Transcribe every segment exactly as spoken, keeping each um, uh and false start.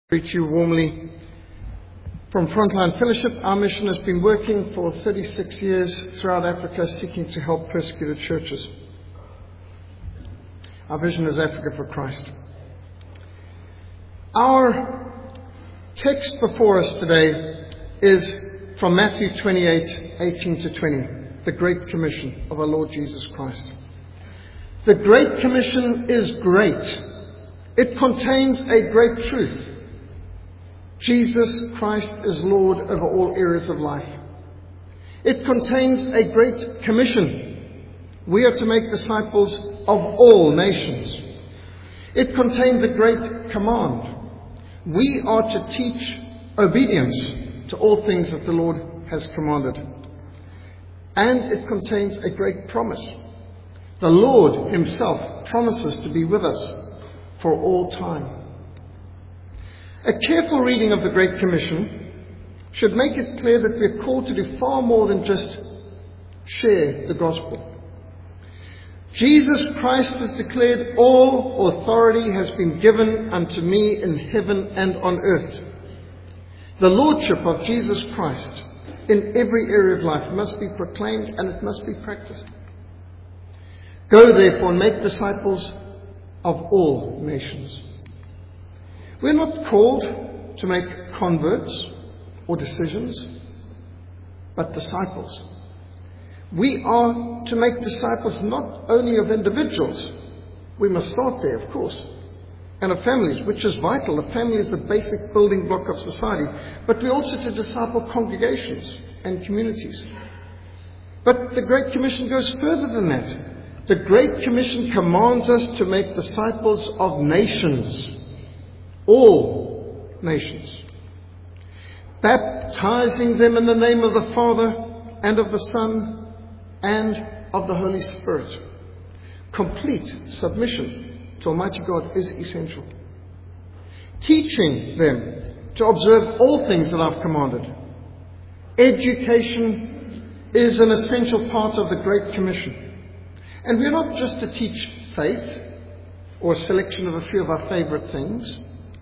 Greet you warmly from Frontline Fellowship. Our mission has been working for thirty-six years throughout Africa, seeking to help persecuted churches. Our vision is Africa for Christ. Our text before us today is from Matthew twenty-eight, eighteen to twenty, the Great Commission of our Lord Jesus Christ. The Great Commission is great. It contains a great truth. Jesus Christ is Lord over all areas of life. It contains a great commission. We are to make disciples of all nations. It contains a great command. We are to teach obedience to all things that the Lord has commanded. And it contains a great promise. The Lord himself promises to be with us for all time. A careful reading of the Great Commission should make it clear that we are called to do far more than just share the gospel. Jesus Christ has declared, "All authority has been given unto me in heaven and on earth." The lordship of Jesus Christ in every area of life must be proclaimed and it must be practiced. Go therefore and make disciples of all nations. We're not called to make converts or decisions, but disciples. We are to make disciples not only of individuals. We must start there, of course, and of families, which is vital. A family is the basic building block of society. But we're also to disciple congregations and communities. But the Great Commission goes further than that. The Great Commission commands us to make disciples of nations. All nations, baptizing them in the name of the Father and of the Son and of the Holy Spirit. Complete submission to Almighty God is essential. Teaching them to observe all things that I've commanded. Education is an essential part of the Great Commission. And we're not just to teach faith or a selection of a few of our favorite things.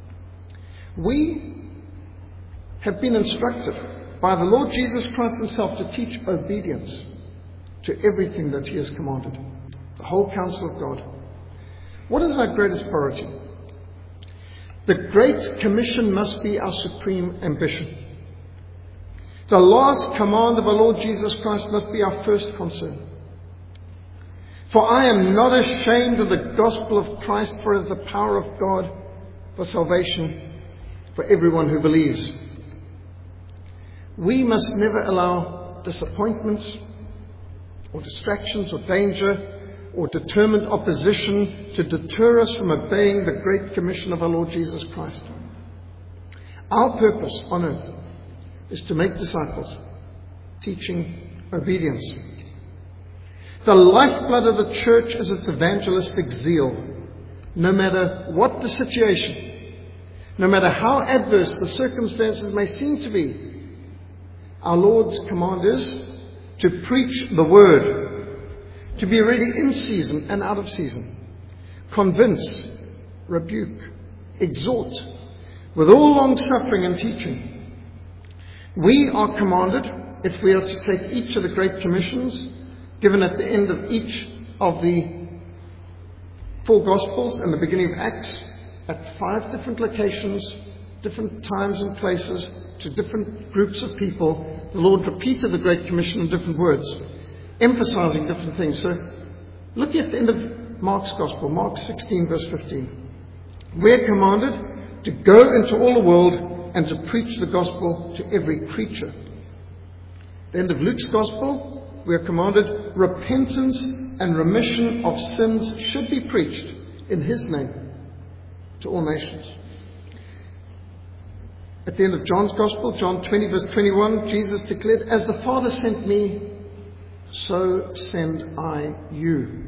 We have been instructed by the Lord Jesus Christ himself to teach obedience to everything that he has commanded. The whole counsel of God. What is our greatest priority? The Great Commission must be our supreme ambition. The last command of our Lord Jesus Christ must be our first concern. For I am not ashamed of the gospel of Christ, for it is the power of God for salvation for everyone who believes. We must never allow disappointments or distractions or danger or determined opposition to deter us from obeying the Great Commission of our Lord Jesus Christ. Our purpose on earth is to make disciples, teaching obedience. The lifeblood of the church is its evangelistic zeal, no matter what the situation. No matter how adverse the circumstances may seem to be, our Lord's command is to preach the word, to be ready in season and out of season, convince, rebuke, exhort, with all long suffering and teaching. We are commanded, if we are to take each of the Great Commissions, given at the end of each of the four Gospels and the beginning of Acts, at five different locations, different times and places, to different groups of people, the Lord repeated the Great Commission in different words, emphasizing different things. So, look at the end of Mark's Gospel, Mark sixteen, verse fifteen. We're commanded to go into all the world and to preach the gospel to every creature. At the end of Luke's Gospel, we are commanded repentance and remission of sins should be preached in his name to all nations. At the end of John's Gospel, John twenty, verse twenty-one, Jesus declared, "As the Father sent me, so send I you."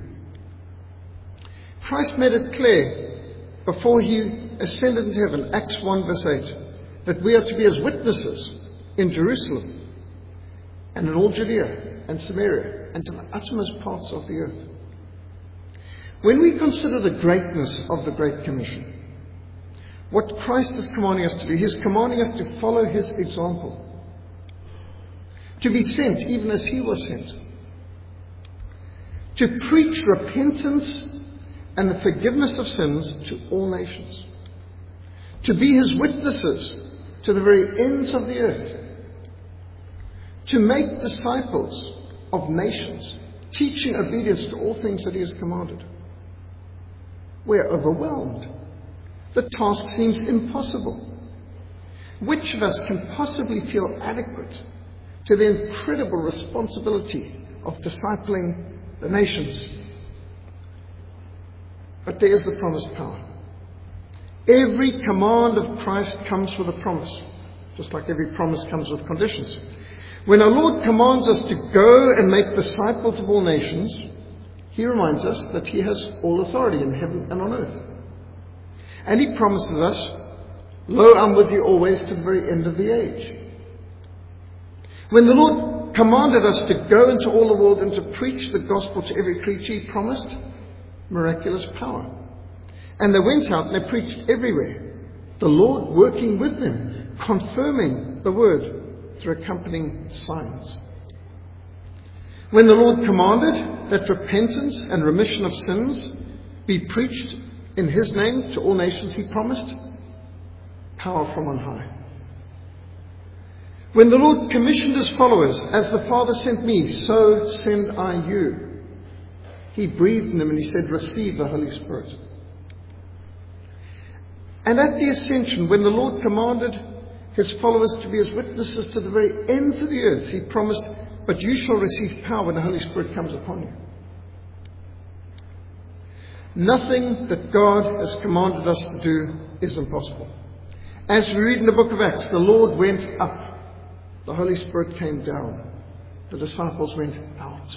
Christ made it clear before he ascended into heaven, Acts one, verse eight, that we are to be his witnesses in Jerusalem and in all Judea and Samaria and to the uttermost parts of the earth. When we consider the greatness of the Great Commission, what Christ is commanding us to do. He's commanding us to follow his example, to be sent even as he was sent, to preach repentance and the forgiveness of sins to all nations, to be his witnesses to the very ends of the earth, to make disciples of nations, teaching obedience to all things that he has commanded. We're overwhelmed. The task seems impossible. Which of us can possibly feel adequate to the incredible responsibility of discipling the nations? But there is the promised power. Every command of Christ comes with a promise, just like every promise comes with conditions. When our Lord commands us to go and make disciples of all nations, he reminds us that he has all authority in heaven and on earth. And he promises us, "Lo, I'm with you always to the very end of the age." When the Lord commanded us to go into all the world and to preach the gospel to every creature, he promised miraculous power. And they went out and they preached everywhere, the Lord working with them, confirming the word through accompanying signs. When the Lord commanded that repentance and remission of sins be preached in his name to all nations, he promised power from on high. When the Lord commissioned his followers, "As the Father sent me, so send I you," he breathed in them and he said, "Receive the Holy Spirit." And at the ascension, when the Lord commanded his followers to be his witnesses to the very ends of the earth, he promised, "But you shall receive power when the Holy Spirit comes upon you." Nothing that God has commanded us to do is impossible. As we read in the book of Acts, the Lord went up, the Holy Spirit came down, the disciples went out.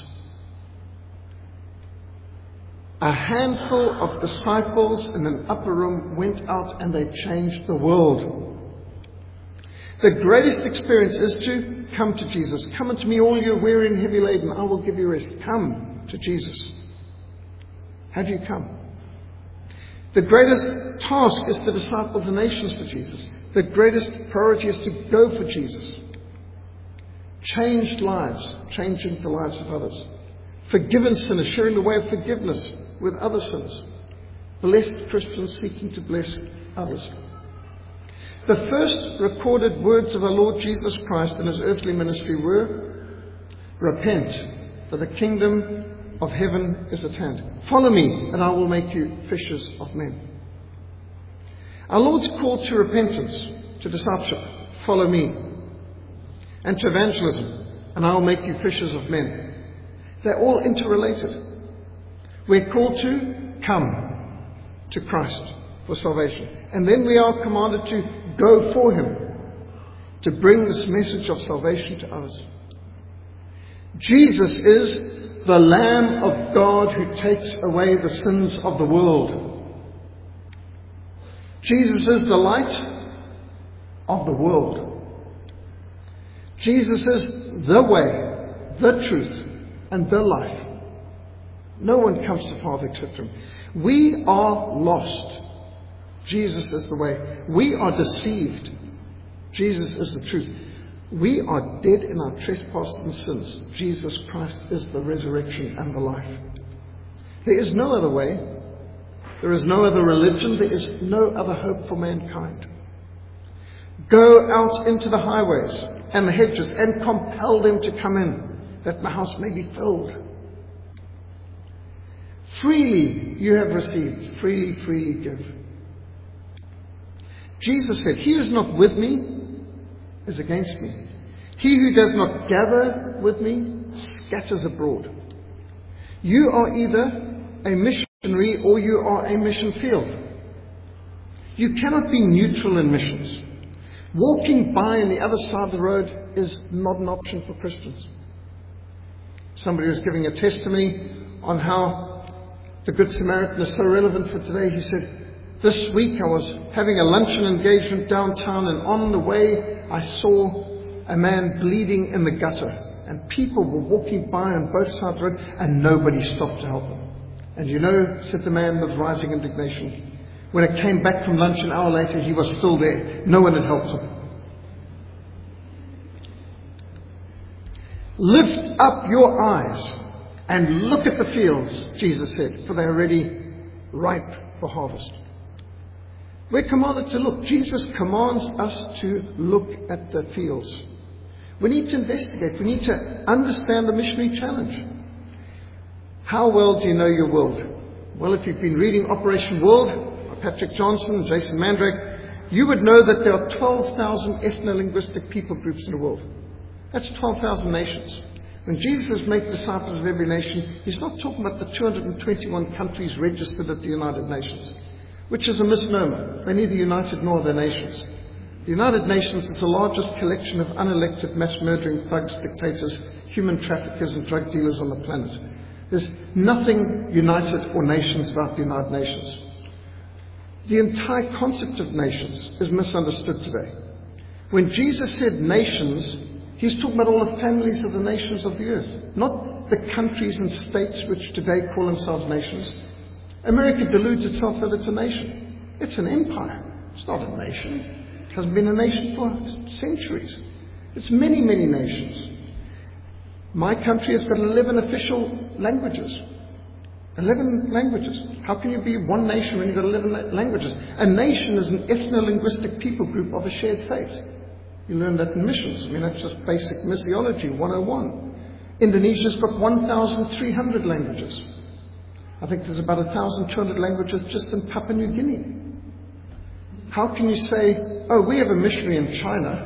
A handful of disciples in an upper room went out and they changed the world. The greatest experience is to come to Jesus. "Come unto me, all you weary and heavy laden, I will give you rest." Come to Jesus. Have you come? The greatest task is to disciple the nations for Jesus. The greatest priority is to go for Jesus. Changed lives, changing the lives of others. Forgiven sinners, sharing the way of forgiveness with other sinners. Blessed Christians seeking to bless others. The first recorded words of our Lord Jesus Christ in his earthly ministry were, "Repent, for the kingdom of heaven is at hand. Follow me, and I will make you fishers of men." Our Lord's call to repentance, to discipleship, "Follow me," and to evangelism, "and I will make you fishers of men." They're all interrelated. We're called to come to Christ for salvation. And then we are commanded to go for him, to bring this message of salvation to others. Jesus is the Lamb of God who takes away the sins of the world. Jesus is the light of the world. Jesus is the way, the truth, and the life. No one comes to the Father except him. We are lost. Jesus is the way. We are deceived. Jesus is the truth. We are dead in our trespasses and sins. Jesus Christ is the resurrection and the life. There is no other way. There is no other religion. There is no other hope for mankind. Go out into the highways and the hedges and compel them to come in, that the house may be filled. Freely you have received, freely, freely give. Jesus said, "He who is not with me is against me. He who does not gather with me scatters abroad." You are either a missionary or you are a mission field. You cannot be neutral in missions. Walking by on the other side of the road is not an option for Christians. Somebody was giving a testimony on how the Good Samaritan is so relevant for today. He said, "This week I was having a luncheon engagement downtown, and on the way I saw a man bleeding in the gutter. And people were walking by on both sides of the road, and nobody stopped to help him." "And you know," said the man with rising indignation, When it came back from lunch an hour later, he was still there. No one had helped him. Lift up your eyes and look at the fields, Jesus said, for they are already ripe for harvest. We're commanded to look. Jesus commands us to look at the fields. We need to investigate. We need to understand the missionary challenge. How well do you know your world? Well, if you've been reading Operation World by Patrick Johnson and Jason Mandrake, you would know that there are twelve thousand ethno-linguistic people groups in the world. That's twelve thousand nations. When Jesus makes disciples of every nation, he's not talking about the two hundred twenty-one countries registered at the United Nations, which is a misnomer. They're neither united nor they're nations. The United Nations is the largest collection of unelected mass-murdering thugs, dictators, human traffickers and drug dealers on the planet. There's nothing united or nations about the United Nations. The entire concept of nations is misunderstood today. When Jesus said nations, he's talking about all the families of the nations of the earth, not the countries and states which today call themselves nations. America deludes itself that it's a nation. It's an empire. It's not a nation. It hasn't been a nation for centuries. It's many, many nations. My country has got eleven official languages. eleven languages. How can you be one nation when you've got eleven languages? A nation is an ethno-linguistic people group of a shared faith. You learn that in missions. I mean, that's just basic missiology one oh one. Indonesia's got one thousand three hundred languages. I think there's about one thousand two hundred languages just in Papua New Guinea. How can you say, oh, we have a missionary in China?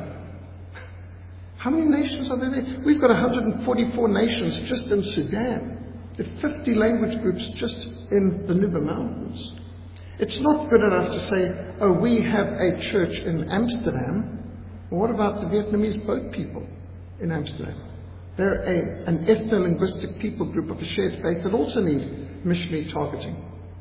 How many nations are there there? We've got one hundred forty-four nations just in Sudan. There are fifty language groups just in the Nuba Mountains. It's not good enough to say, oh, we have a church in Amsterdam. Well, what about the Vietnamese boat people in Amsterdam? They're a, an ethno-linguistic people group of a shared faith that also need missionary targeting.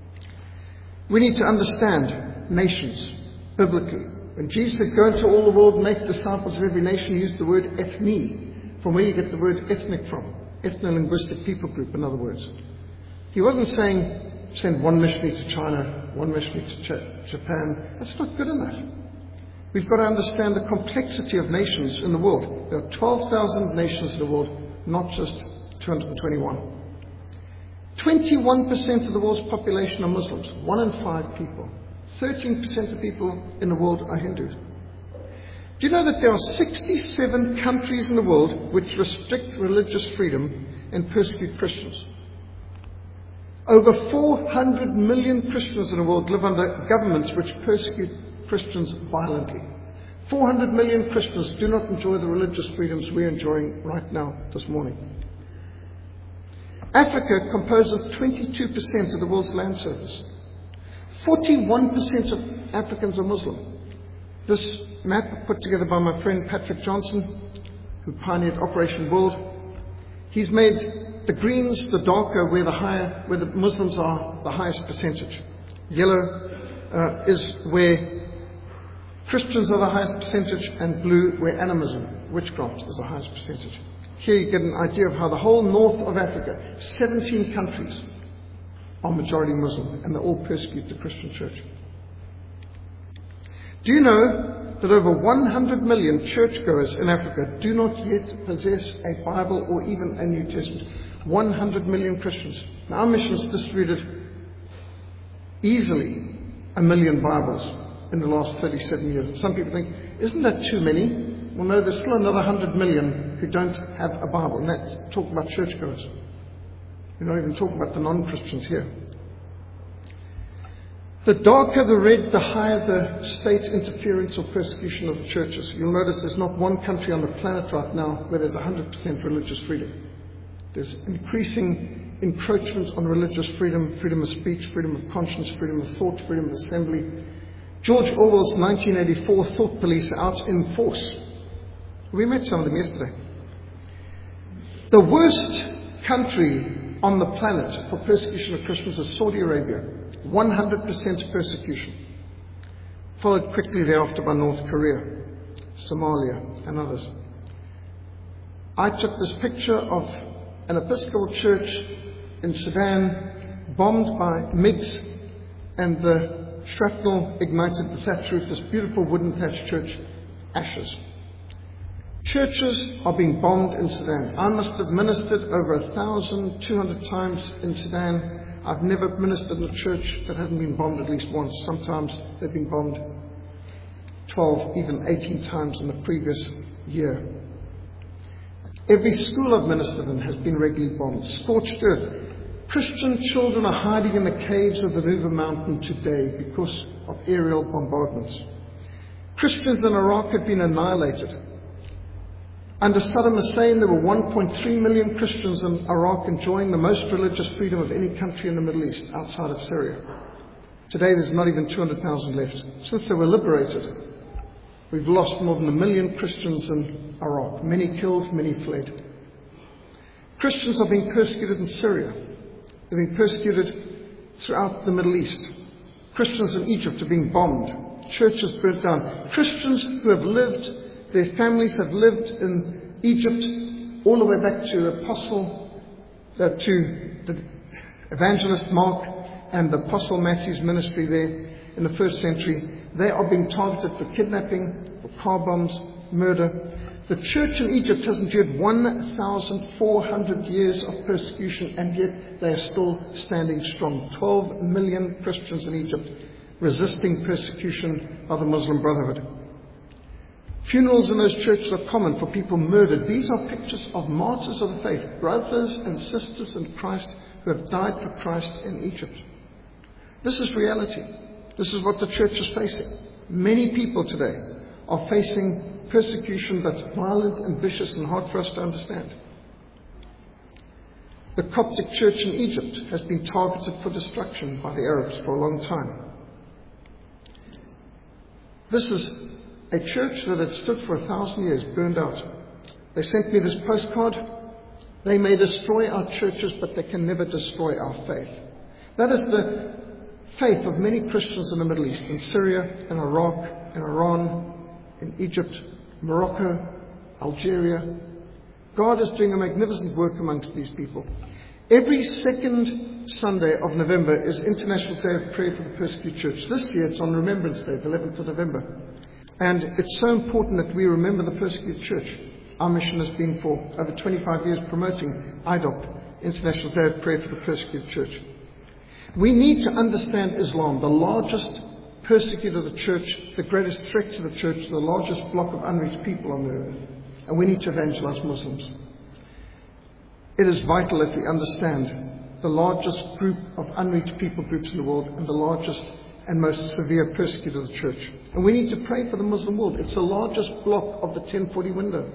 We need to understand nations biblically. When Jesus said, go into all the world and make disciples of every nation, he used the word ethne, from where you get the word ethnic from. Ethno-linguistic people group, in other words. He wasn't saying, send one missionary to China, one missionary to Ch- Japan. That's not good enough. We've got to understand the complexity of nations in the world. There are twelve thousand nations in the world, not just two hundred twenty-one. twenty-one percent of the world's population are Muslims, one in five people. thirteen percent of people in the world are Hindus. Do you know that there are sixty-seven countries in the world which restrict religious freedom and persecute Christians? Over four hundred million Christians in the world live under governments which persecute Christians violently. four hundred million Christians do not enjoy the religious freedoms we're enjoying right now, this morning. Africa composes twenty-two percent of the world's land surface. forty-one percent of Africans are Muslim. This map put together by my friend Patrick Johnson, who pioneered Operation World. He's made the greens the darker where the higher, where the Muslims are the highest percentage. Yellow uh, is where Christians are the highest percentage, and blue where animism, witchcraft, is the highest percentage. Here you get an idea of how the whole north of Africa, seventeen countries, are majority Muslim, and they all persecute the Christian church. Do you know that over one hundred million churchgoers in Africa do not yet possess a Bible or even a New Testament? one hundred million Christians. Now, our mission has distributed easily a million Bibles in the last thirty-seven years. Some people think, isn't that too many? Well, no, there's still another one hundred million who don't have a Bible, and that's talking about churchgoers. We're not even talking about the non-Christians here. The darker the red, the higher the state interference or persecution of the churches. You'll notice there's not one country on the planet right now where there's one hundred percent religious freedom. There's increasing encroachment on religious freedom, freedom of speech, freedom of conscience, freedom of thought, freedom of assembly. George Orwell's nineteen eighty-four thought police are out in force. We met some of them yesterday. The worst country on the planet for persecution of Christians is Saudi Arabia. one hundred percent persecution. Followed quickly thereafter by North Korea, Somalia, and others. I took this picture of an Episcopal church in Sudan bombed by MiGs, and the shrapnel ignited the thatch roof, this beautiful wooden thatched church, ashes. Churches are being bombed in Sudan. I must have ministered over one thousand two hundred times in Sudan. I've never ministered in a church that hasn't been bombed at least once. Sometimes they've been bombed twelve, even eighteen times in the previous year. Every school I've ministered in has been regularly bombed. Scorched earth. Christian children are hiding in the caves of the River Mountain today because of aerial bombardments. Christians in Iraq have been annihilated. Under Saddam Hussein, there were one point three million Christians in Iraq enjoying the most religious freedom of any country in the Middle East outside of Syria. Today, there's not even two hundred thousand left. Since they were liberated, we've lost more than a million Christians in Iraq. Many killed, many fled. Christians are being persecuted in Syria. They're being persecuted throughout the Middle East. Christians in Egypt are being bombed. Churches burnt down. Christians who have lived, their families have lived in Egypt all the way back to Apostle, uh, to the evangelist Mark and the Apostle Matthew's ministry there in the first century. They are being targeted for kidnapping, for car bombs, murder. The church in Egypt has endured one thousand four hundred years of persecution, and yet they are still standing strong. twelve million Christians in Egypt resisting persecution by the Muslim Brotherhood. Funerals in those churches are common for people murdered. These are pictures of martyrs of the faith, brothers and sisters in Christ who have died for Christ in Egypt. This is reality. This is what the church is facing. Many people today are facing persecution that's violent and vicious and hard for us to understand. The Coptic church in Egypt has been targeted for destruction by the Arabs for a long time. This is a church that had stood for a thousand years, burned out. They sent me this postcard. They may destroy our churches, but they can never destroy our faith. That is the faith of many Christians in the Middle East, in Syria, in Iraq, in Iran, in Egypt, Morocco, Algeria. God is doing a magnificent work amongst these people. Every second Sunday of November is International Day of Prayer for the Persecuted Church. This year it's on Remembrance Day, the eleventh of November. And it's so important that we remember the persecuted church. Our mission has been for over twenty-five years promoting I D O P, International Day of Prayer for the Persecuted Church. We need to understand Islam, the largest persecutor of the church, the greatest threat to the church, the largest block of unreached people on the earth. And we need to evangelize Muslims. It is vital that we understand the largest group of unreached people groups in the world and the largest and most severe persecutor of the church. And we need to pray for the Muslim world. It's the largest block of the ten forty window.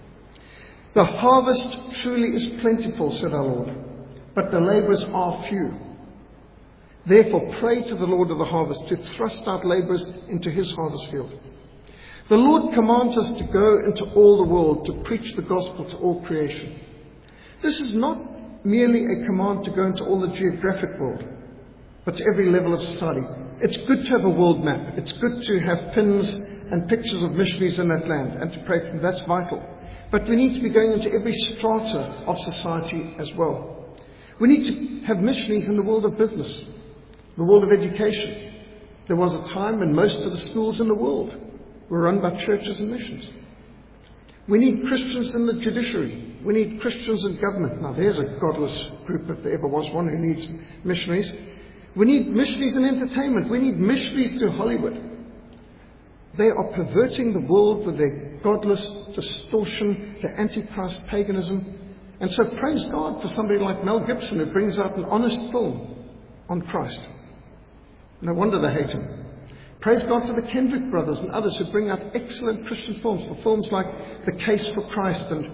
The harvest truly is plentiful, said our Lord, but the labourers are few. Therefore, pray to the Lord of the harvest to thrust out labourers into his harvest field. The Lord commands us to go into all the world to preach the gospel to all creation. This is not merely a command to go into all the geographic world, but to every level of society. It's good to have a world map. It's good to have pins and pictures of missionaries in that land and to pray for them. That's vital. But we need to be going into every strata of society as well. We need to have missionaries in the world of business, the world of education. There was a time when most of the schools in the world were run by churches and missions. We need Christians in the judiciary. We need Christians in government. Now, there's a godless group, if there ever was one, who needs missionaries. We need missionaries in entertainment. We need missionaries to Hollywood. They are perverting the world with their godless distortion, their antichrist paganism. And so praise God for somebody like Mel Gibson who brings out an honest film on Christ. No wonder they hate him. Praise God for the Kendrick brothers and others who bring out excellent Christian films, for films like The Case for Christ and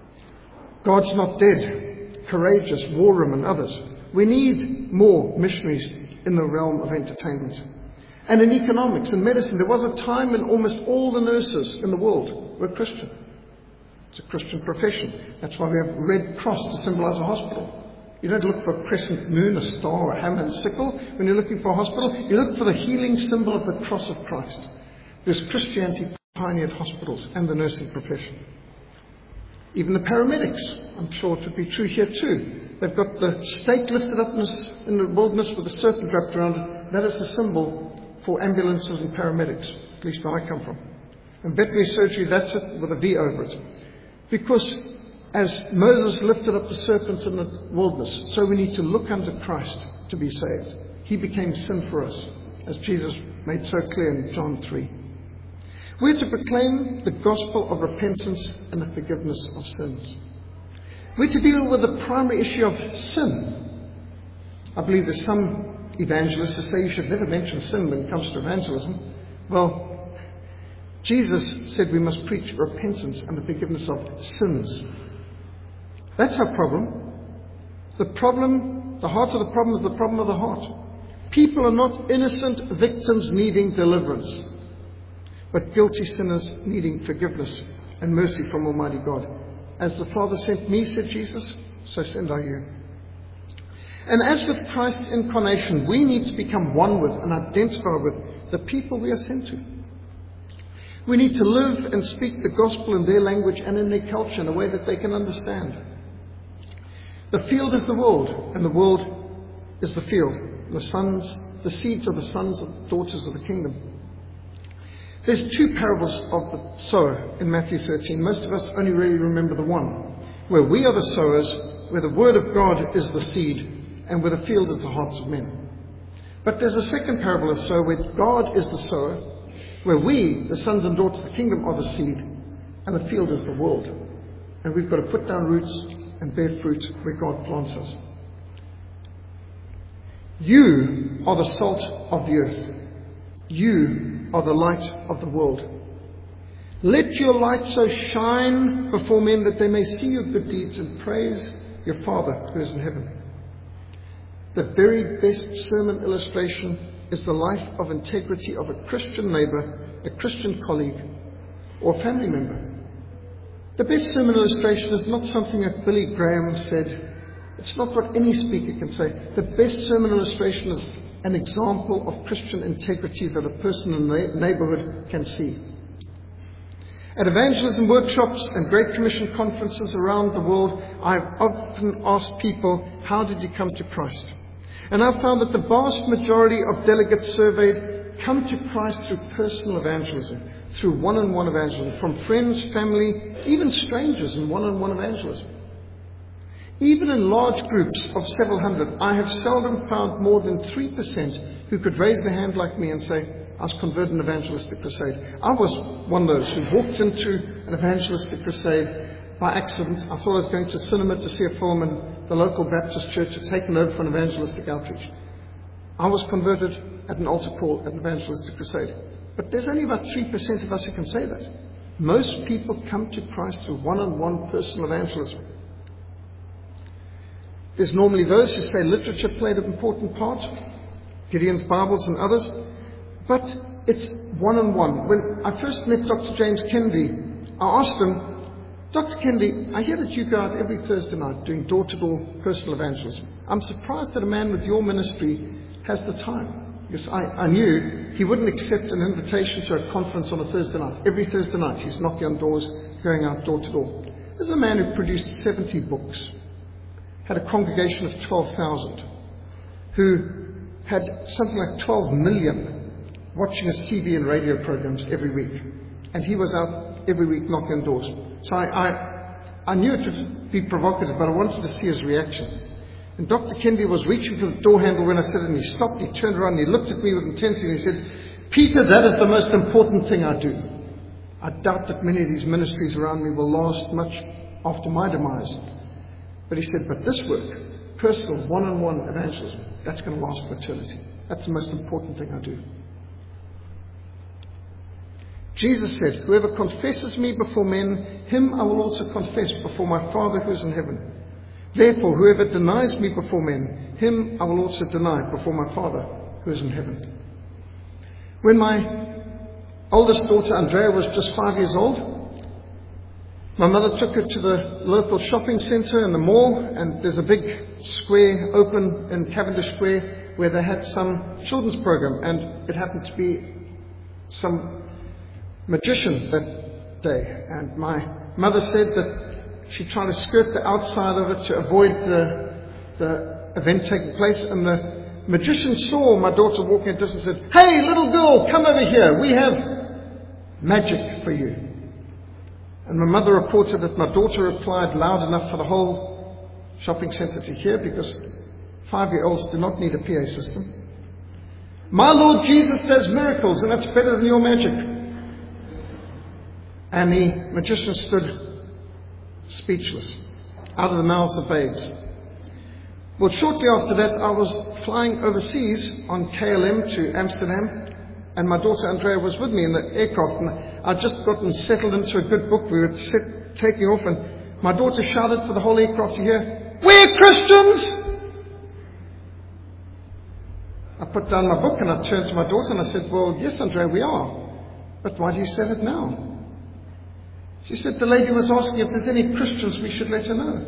God's Not Dead, Courageous, War Room and others. We need more missionaries in the realm of entertainment. And in economics and medicine, there was a time when almost all the nurses in the world were Christian. It's a Christian profession. That's why we have a red cross to symbolize a hospital. You don't look for a crescent moon, a star, a hammer and sickle when you're looking for a hospital. You look for the healing symbol of the cross of Christ. Because Christianity pioneered hospitals and the nursing profession. Even the paramedics, I'm sure it would be true here too. They've got the stake lifted up in the wilderness with a serpent wrapped around it. That is the symbol for ambulances and paramedics, at least where I come from. And veterinary surgery, that's it with a V over it. Because as Moses lifted up the serpent in the wilderness, so we need to look unto Christ to be saved. He became sin for us, as Jesus made so clear in John three. We're to proclaim the gospel of repentance and the forgiveness of sins. We're to deal with the primary issue of sin. I believe there's some evangelists who say you should never mention sin when it comes to evangelism. Well, Jesus said we must preach repentance and the forgiveness of sins. That's our problem. The problem, the heart of the problem is the problem of the heart. People are not innocent victims needing deliverance, but guilty sinners needing forgiveness and mercy from Almighty God. As the Father sent me, said Jesus, so send I you. And as with Christ's incarnation, we need to become one with and identify with the people we are sent to. We need to live and speak the gospel in their language and in their culture in a way that they can understand. The field is the world, and the world is the field. The sons, the seeds are the sons and daughters of the kingdom. There's two parables of the sower in Matthew thirteen. Most of us only really remember the one, where we are the sowers, where the word of God is the seed, and where the field is the hearts of men. But there's a second parable of sower, where God is the sower, where we, the sons and daughters of the kingdom, are the seed, and the field is the world. And we've got to put down roots and bear fruit where God plants us. You are the salt of the earth. You are the light of the world. Let your light so shine before men that they may see your good deeds and praise your Father who is in heaven. The very best sermon illustration is the life of integrity of a Christian neighbor, a Christian colleague, or family member. The best sermon illustration is not something that Billy Graham said. It's not what any speaker can say. The best sermon illustration is an example of Christian integrity that a person in the neighborhood can see. At evangelism workshops and Great Commission conferences around the world, I've often asked people, how did you come to Christ? And I've found that the vast majority of delegates surveyed come to Christ through personal evangelism, through one-on-one evangelism, from friends, family, even strangers in one-on-one evangelism. Even in large groups of several hundred, I have seldom found more than three percent who could raise their hand like me and say, I was converted in an evangelistic crusade. I was one of those who walked into an evangelistic crusade by accident. I thought I was going to cinema to see a film, and the local Baptist church had taken over for an evangelistic outreach. I was converted at an altar call at an evangelistic crusade. But there's only about three percent of us who can say that. Most people come to Christ through one-on-one personal evangelism. There's normally those who say literature played an important part, Gideon's Bibles and others, but it's one-on-one. When I first met Doctor James Kennedy, I asked him, Doctor Kennedy, I hear that you go out every Thursday night doing door-to-door personal evangelism. I'm surprised that a man with your ministry has the time. Because I, I knew he wouldn't accept an invitation to a conference on a Thursday night. Every Thursday night he's knocking on doors, going out door-to-door. There's a man who produced seventy books, had a congregation of twelve thousand, who had something like twelve million watching his T V and radio programs every week. And he was out every week knocking on doors. So I, I, I knew it would be provocative, but I wanted to see his reaction. And Doctor Kennedy was reaching for the door handle when I said it, and he stopped, he turned around, and he looked at me with intensity, and he said, Peter, that is the most important thing I do. I doubt that many of these ministries around me will last much after my demise. But he said, but this work, personal, one-on-one evangelism, that's going to last for eternity. That's the most important thing I do. Jesus said, whoever confesses me before men, him I will also confess before my Father who is in heaven. Therefore, whoever denies me before men, him I will also deny before my Father who is in heaven. When my oldest daughter, Andrea, was just five years old, my mother took her to the local shopping centre in the mall, and there's a big square open in Cavendish Square where they had some children's program, and it happened to be some magician that day. And my mother said that she tried to skirt the outside of it to avoid the, the event taking place, and the magician saw my daughter walking at distance and said, "Hey, little girl, come over here. We have magic for you." And my mother reported that my daughter replied loud enough for the whole shopping centre to hear, because five-year-olds do not need a P A system. "My Lord Jesus does miracles, and that's better than your magic." And the magician stood speechless, out of the mouths of babes. Well, shortly after that, I was flying overseas on K L M to Amsterdam, and my daughter Andrea was with me in the aircraft, and I'd just gotten settled into a good book. We were set, taking off, and my daughter shouted for the whole aircraft to hear, "We're Christians!" I put down my book and I turned to my daughter and I said, "Well, yes, Andrea, we are. But why do you say that now?" She said, "The lady was asking if there's any Christians we should let her know."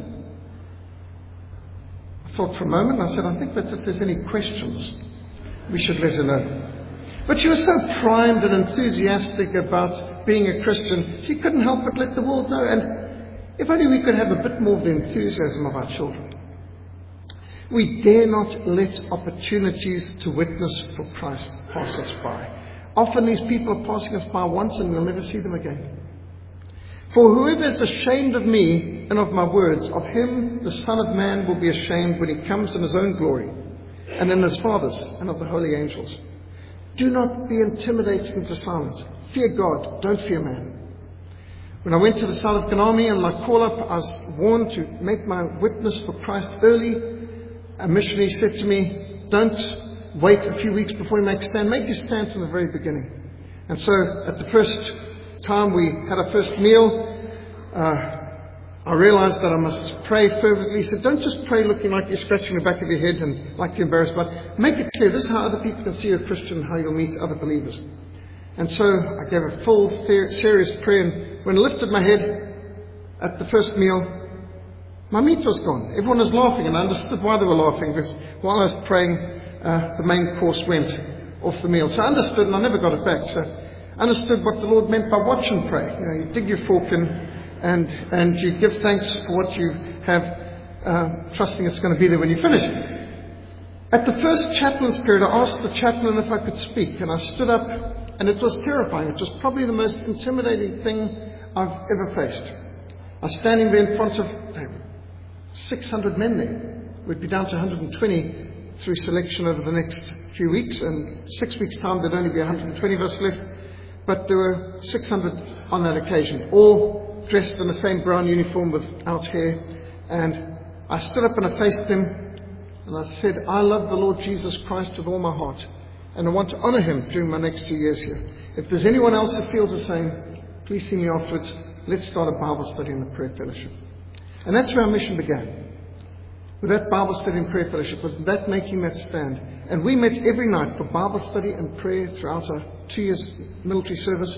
I thought for a moment, I said, "I think that's if there's any questions we should let her know." But she was so primed and enthusiastic about being a Christian, she couldn't help but let the world know. And if only we could have a bit more of the enthusiasm of our children. We dare not let opportunities to witness for Christ pass us by. Often these people are passing us by once and we'll never see them again. "For whoever is ashamed of me and of my words, of him the Son of Man will be ashamed when he comes in his own glory, and in his Father's and of the holy angels." Do not be intimidated into silence. Fear God, don't fear man. When I went to the South African Army and my call-up, I was warned to make my witness for Christ early. A missionary said to me, "Don't wait a few weeks before you make a stand. Make your stand from the very beginning." And so at the first time we had our first meal, uh, I realized that I must pray fervently. He said, "Don't just pray looking like you're scratching the back of your head and like you're embarrassed, but make it clear. This is how other people can see you're a Christian and how you'll meet other believers." And so I gave a full, serious prayer, and when I lifted my head at the first meal, my meat was gone. Everyone was laughing, and I understood why they were laughing, because while I was praying, uh, the main course went off the meal. So I understood, and I never got it back. So I understood what the Lord meant by watch and pray. You know, you dig your fork in, and and you give thanks for what you have, uh, trusting it's going to be there when you finish. At the first chaplain's period, I asked the chaplain if I could speak, and I stood up, and it was terrifying. It was probably the most intimidating thing I've ever faced. I was standing there in front of six hundred men there. We'd be down to one hundred twenty through selection over the next few weeks, and six weeks' time there'd only be one hundred twenty of us left. But there were six hundred on that occasion, all dressed in the same brown uniform without hair. And I stood up and I faced them, and I said, "I love the Lord Jesus Christ with all my heart, and I want to honor him during my next few years here. If there's anyone else who feels the same, please see me afterwards. Let's start a Bible study in the prayer fellowship." And that's where our mission began. With that Bible study and prayer fellowship, with that making that stand. And we met every night for Bible study and prayer throughout our two years military service.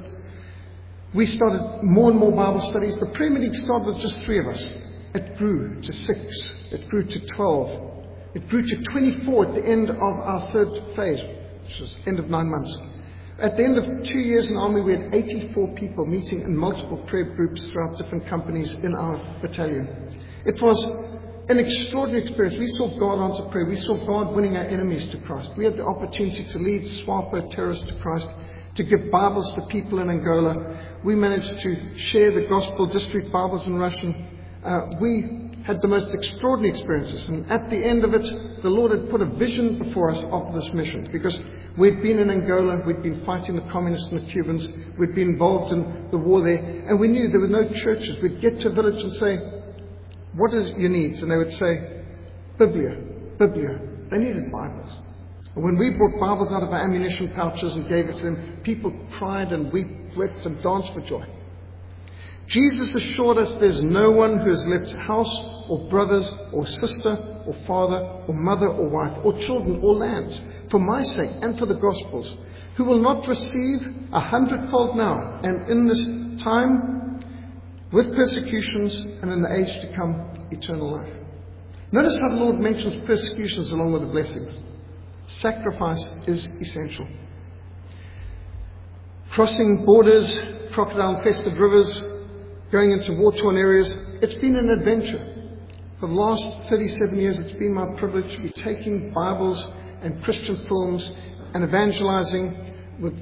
We started more and more Bible studies. The prayer meeting started with just three of us. It grew to six. It grew to twelve. It grew to twenty-four at the end of our third phase, which was end of nine months. At the end of two years in the army, we had eighty-four people meeting in multiple prayer groups throughout different companies in our battalion. It was an extraordinary experience. We saw God answer prayer. We saw God winning our enemies to Christ. We had the opportunity to lead SWAPO terrorists to Christ, to give Bibles to people in Angola. We managed to share the gospel district Bibles in Russian. Uh, we had the most extraordinary experiences. And at the end of it, the Lord had put a vision before us of this mission. Because we'd been in Angola, we'd been fighting the communists and the Cubans, we'd been involved in the war there, and we knew there were no churches. We'd get to a village and say, "What is your needs?" And they would say, "Biblia, Biblia." They needed Bibles. And when we brought Bibles out of our ammunition pouches and gave it to them, people cried and wept and danced for joy. Jesus assured us there's no one who has left house or brothers or sister or father or mother or wife or children or lands for my sake and for the gospel's, who will not receive a hundredfold now and in this time with persecutions and in the age to come eternal life. Notice how the Lord mentions persecutions along with the blessings. Sacrifice is essential. Crossing borders, crocodile-infested rivers, going into war-torn areas, it's been an adventure. For the last thirty-seven years, it's been my privilege to be taking Bibles and Christian films and evangelizing with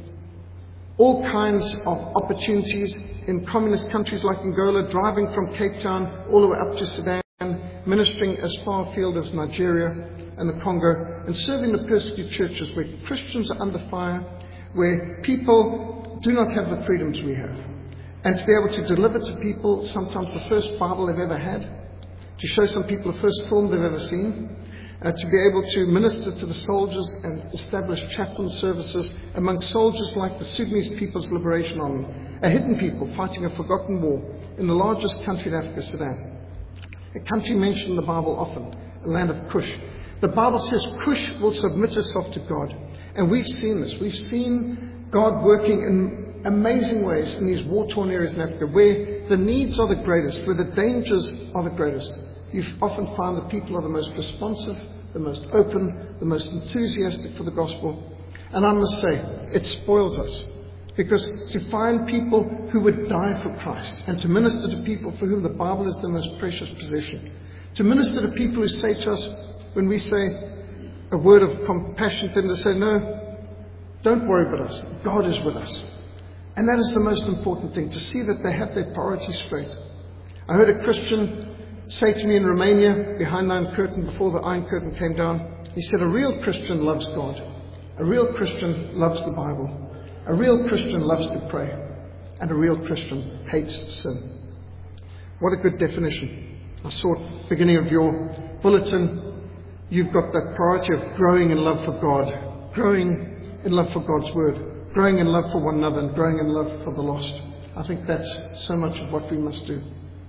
all kinds of opportunities in communist countries like Angola, driving from Cape Town all the way up to Sudan, ministering as far afield as Nigeria and the Congo, and serving the persecuted churches where Christians are under fire, where people do not have the freedoms we have. And to be able to deliver to people sometimes the first Bible they've ever had, to show some people the first film they've ever seen, uh, to be able to minister to the soldiers and establish chaplain services among soldiers like the Sudanese People's Liberation Army, a hidden people fighting a forgotten war in the largest country in Africa, Sudan. A country mentioned in the Bible often, a land of Cush. The Bible says Cush will submit herself to God. And we've seen this. We've seen God working in amazing ways in these war-torn areas in Africa, where the needs are the greatest, where the dangers are the greatest. You often find the people are the most responsive, the most open, the most enthusiastic for the gospel. And I must say, it spoils us. Because to find people who would die for Christ, and to minister to people for whom the Bible is the most precious possession, to minister to people who say to us, when we say a word of compassion, then to say, no, don't worry about us. God is with us. And that is the most important thing, to see that they have their priorities straight. I heard a Christian say to me in Romania, behind the Iron Curtain, before the Iron Curtain came down, he said, a real Christian loves God. A real Christian loves the Bible. A real Christian loves to pray. And a real Christian hates sin. What a good definition. I saw at the beginning of your bulletin, you've got that priority of growing in love for God, growing in love for God's Word, growing in love for one another, and growing in love for the lost. I think that's so much of what we must do.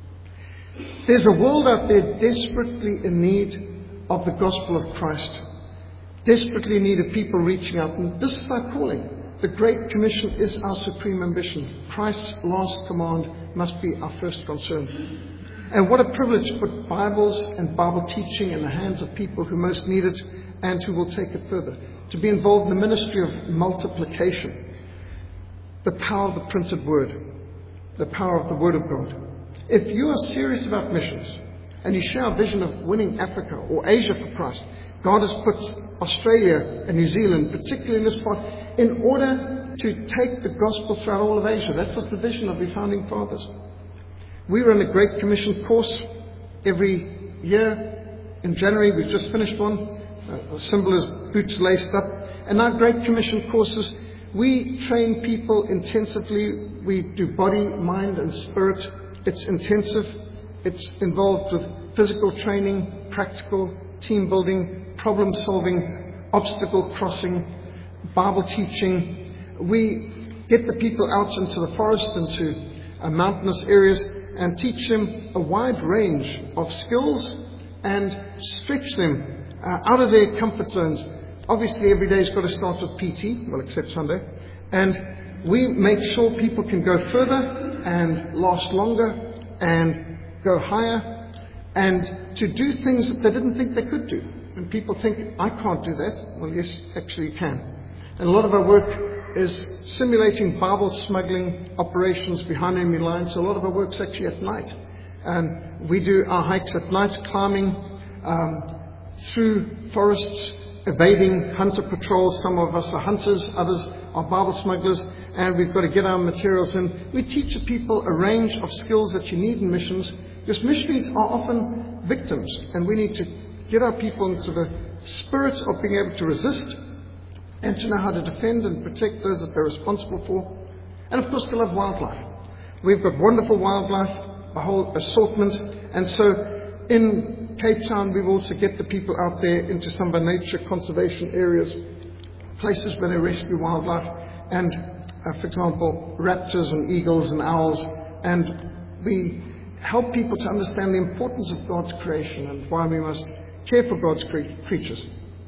There's a world out there desperately in need of the gospel of Christ, desperately in need of people reaching out. And this is our calling. The Great Commission is our supreme ambition. Christ's last command must be our first concern. And what a privilege to put Bibles and Bible teaching in the hands of people who most need it and who will take it further. To be involved in the ministry of multiplication. The power of the printed word. The power of the Word of God. If you are serious about missions and you share a vision of winning Africa or Asia for Christ, God has put Australia and New Zealand, particularly in this part, in order to take the gospel throughout all of Asia. That was the vision of the founding fathers. We run a Great Commission course every year. In January, we've just finished one. Uh, the symbol is boots laced up. And our Great Commission courses, we train people intensively. We do body, mind, and spirit. It's intensive. It's involved with physical training, practical, team building, problem solving, obstacle crossing, Bible teaching. We get the people out into the forest, into uh, mountainous areas, and teach them a wide range of skills and stretch them uh, out of their comfort zones. Obviously, every day's got to start with P T, well, except Sunday. And we make sure people can go further and last longer and go higher and to do things that they didn't think they could do. And people think, I can't do that. Well, yes, actually you can. And a lot of our work is simulating Bible smuggling operations behind enemy lines. So a lot of our work's actually at night. And we do our hikes at night, climbing um, through forests, evading hunter patrols. Some of us are hunters, others are Bible smugglers, and we've got to get our materials in. We teach people a range of skills that you need in missions, because missionaries are often victims, and we need to get our people into the spirit of being able to resist and to know how to defend and protect those that they're responsible for, and of course to love wildlife. We've got wonderful wildlife, a whole assortment, and so in Cape Town we also get the people out there into some of our nature conservation areas, places where they rescue wildlife, and uh, for example raptors and eagles and owls, and we help people to understand the importance of God's creation and why we must care for God's cre- creatures.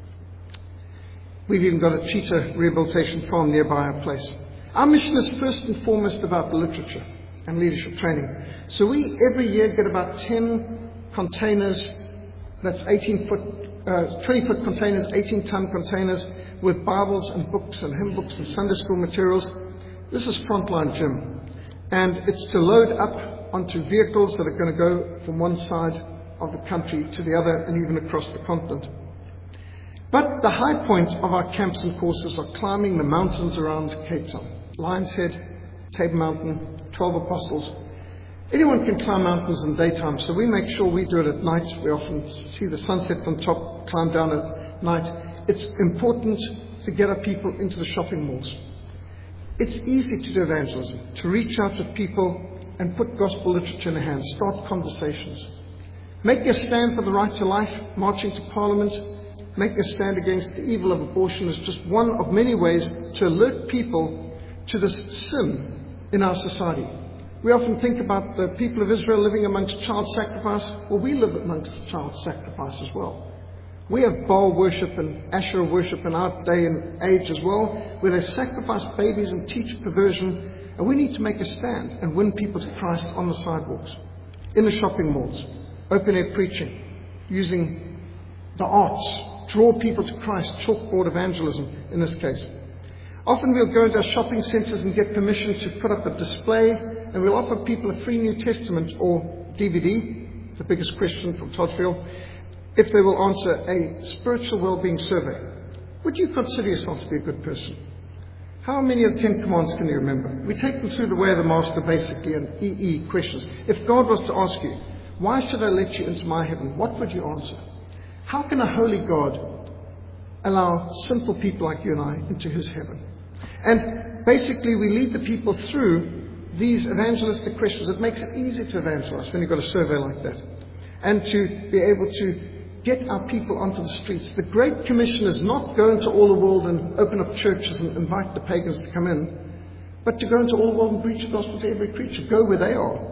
We've even got a cheetah rehabilitation farm nearby our place. Our mission is first and foremost about the literature and leadership training. So we every year get about ten containers, that's eighteen foot, uh, twenty foot containers, eighteen ton containers with Bibles and books and hymn books and Sunday school materials. This is Frontline Gym. And it's to load up onto vehicles that are going to go from one side of the country to the other and even across the continent. But the high point of our camps and courses are climbing the mountains around Cape Town. Lion's Head, Table Mountain, twelve Apostles. Anyone can climb mountains in daytime, so we make sure we do it at night. We often see the sunset from top, climb down at night. It's important to get our people into the shopping malls. It's easy to do evangelism, to reach out to people and put gospel literature in their hands, start conversations. Make a stand for the right to life, marching to Parliament. Make a stand against the evil of abortion is just one of many ways to alert people to this sin in our society. We often think about the people of Israel living amongst child sacrifice. Well, we live amongst child sacrifice as well. We have Baal worship and Asherah worship in our day and age as well, where they sacrifice babies and teach perversion. And we need to make a stand and win people to Christ on the sidewalks, in the shopping malls, open-air preaching, using the arts, draw people to Christ, chalkboard evangelism in this case. Often we'll go into our shopping centres and get permission to put up a display, and we'll offer people a free New Testament or D V D, the biggest question from Todfield, if they will answer a spiritual well-being survey. Would you consider yourself to be a good person? How many of the Ten Commandments can you remember? We take them through the way of the Master, basically, and E E questions. If God was to ask you, why should I let you into my heaven? What would you answer? How can a holy God allow sinful people like you and I into his heaven? And basically, we lead the people through these evangelistic questions. It makes it easy to evangelize when you've got a survey like that. And to be able to get our people onto the streets. The Great Commission is not go into all the world and open up churches and invite the pagans to come in, but to go into all the world and preach the gospel to every creature. Go where they are.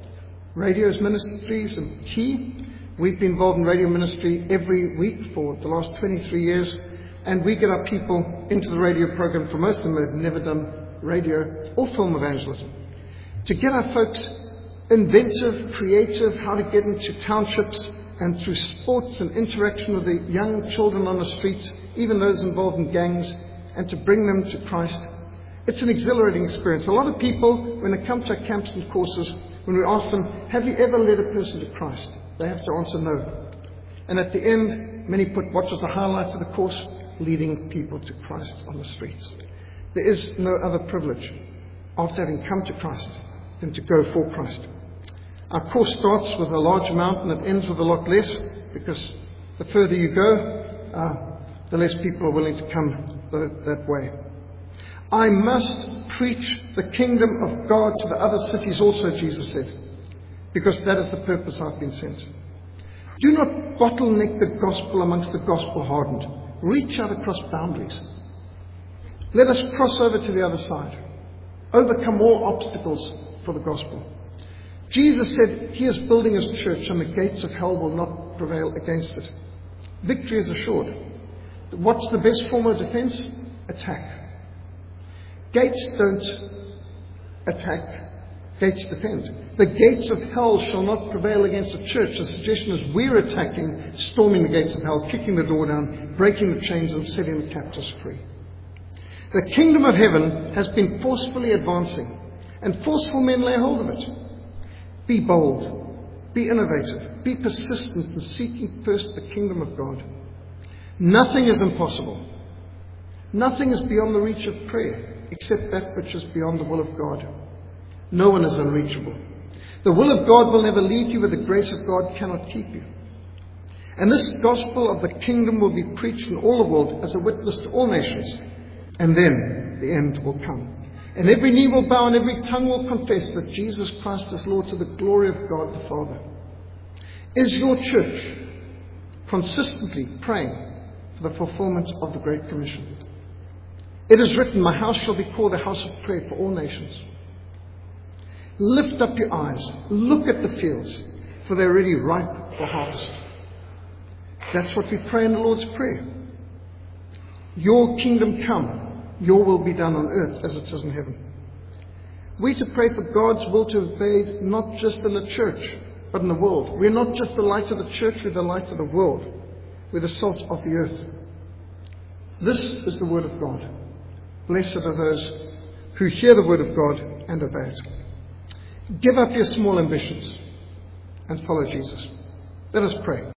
Radio's ministries and key. We've been involved in radio ministry every week for the last twenty-three years, and we get our people into the radio program. For most of them, have never done radio or film evangelism. To get our folks inventive, creative, how to get into townships, and through sports and interaction with the young children on the streets, even those involved in gangs, and to bring them to Christ. It's an exhilarating experience. A lot of people, when they come to our camps and courses, when we ask them, have you ever led a person to Christ? They have to answer no. And at the end, many put, what was the highlight of the course? Leading people to Christ on the streets. There is no other privilege after having come to Christ than to go for Christ. Our course starts with a large amount and it ends with a lot less, because the further you go, uh, the less people are willing to come the, that way. I must preach the kingdom of God to the other cities also, Jesus said, because that is the purpose I've been sent. Do not bottleneck the gospel amongst the gospel hardened. Reach out across boundaries. Let us cross over to the other side. Overcome all obstacles for the gospel. Jesus said he is building his church and the gates of hell will not prevail against it. Victory is assured. What's the best form of defense? Attack. Gates don't attack, gates defend. The gates of hell shall not prevail against the church. The suggestion is we're attacking, storming the gates of hell, kicking the door down, breaking the chains and setting the captives free. The kingdom of heaven has been forcefully advancing, and forceful men lay hold of it. Be bold, be innovative, be persistent in seeking first the kingdom of God. Nothing is impossible. Nothing is beyond the reach of prayer, except that which is beyond the will of God. No one is unreachable. The will of God will never lead you, but the grace of God cannot keep you. And this gospel of the kingdom will be preached in all the world as a witness to all nations. And then the end will come. And every knee will bow and every tongue will confess that Jesus Christ is Lord, to the glory of God the Father. Is your church consistently praying for the fulfillment of the Great Commission? It is written, my house shall be called a house of prayer for all nations. Lift up your eyes, look at the fields, for they're already ripe for harvest. That's what we pray in the Lord's Prayer. Your kingdom come, your will be done on earth as it is in heaven. We're to pray for God's will to invade not just in the church, but in the world. We're not just the light of the church, we're the light of the world. We're the salt of the earth. This is the word of God. Blessed are those who hear the word of God and obey it. Give up your small ambitions and follow Jesus. Let us pray.